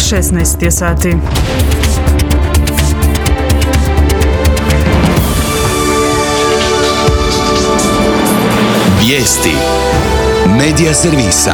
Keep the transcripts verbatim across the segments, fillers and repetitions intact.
šesnaest je sati. Vijesti Medija servisa.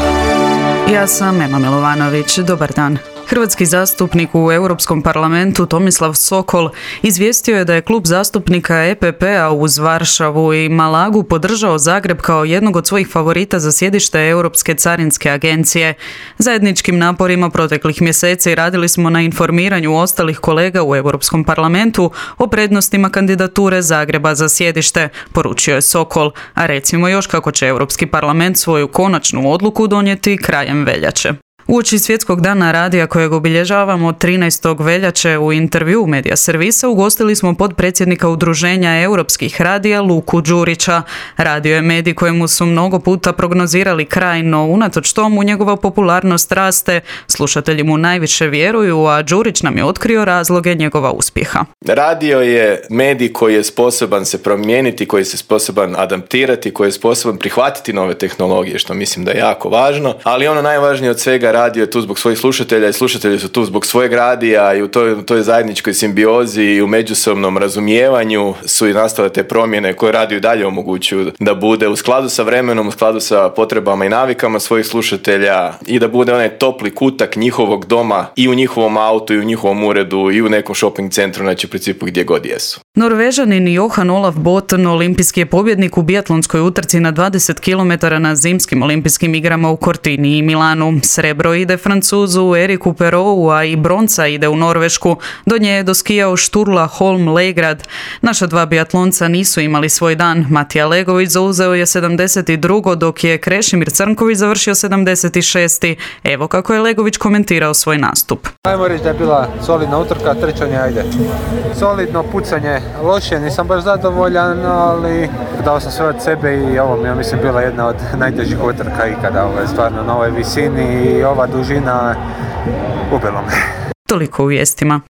Ja sam Ema Milovanović. Dobar dan. Hrvatski zastupnik u Europskom parlamentu Tomislav Sokol izvijestio je da je klub zastupnika E P P-a uz Varšavu i Malagu podržao Zagreb kao jednog od svojih favorita za sjedište Europske carinske agencije. Zajedničkim naporima proteklih mjeseci radili smo na informiranju ostalih kolega u Europskom parlamentu o prednostima kandidature Zagreba za sjedište, poručio je Sokol, a recimo još kako će Europski parlament svoju konačnu odluku donijeti krajem veljače. Uoči Svjetskog dana radija kojeg obilježavamo trinaestog veljače u intervju Medija servisa ugostili smo potpredsjednika Udruženja europskih radija Luku Đurića. Radio je medij kojemu su mnogo puta prognozirali kraj, no unatoč tomu njegova popularnost raste, slušatelji mu najviše vjeruju, a Đurić nam je otkrio razloge njegova uspjeha. Radio je medij koji je sposoban se promijeniti, koji je sposoban adaptirati, koji je sposoban prihvatiti nove tehnologije, što mislim da je jako važno, ali ono najvažnije od svega, radio je tu zbog svojih slušatelja i slušatelji su tu zbog svojeg radija i u toj, u toj zajedničkoj simbiozi i u međusobnom razumijevanju su i nastale te promjene koje radio i dalje omogućuju da bude u skladu sa vremenom, u skladu sa potrebama i navikama svojih slušatelja i da bude onaj topli kutak njihovog doma i u njihovom autu i u njihovom uredu i u nekom shopping centru, znači u principu gdje god jesu. Norvežanin Johan Olaf Botten olimpijski je pobjednik u biatlonskoj utrci na dvadeset kilometara na zimskim olimpijskim igrama u Cortini i Milanu. Srebro ide Francuzu Eriku Perrovu, a i bronca ide u Norvešku. Do nje je doskijao Sturla Holm Legrad. Naša dva biatlonca nisu imali svoj dan. Matija Legović zauzeo je sedamdeset drugo dok je Krešimir Crnković završio sedamdeset šest Evo kako je Legović komentirao svoj nastup. Ajmo reći da je bila solidna utrka, trčanje ajde. Solidno pucanje, loše, nisam baš zadovoljan, ali dao sam sve od sebe i ovo mi je, mislim, bila jedna od najtežih utrka ikada. Ovo je stvarno na ovoj visini i ova dužina ubilo me. Toliko u vijestima.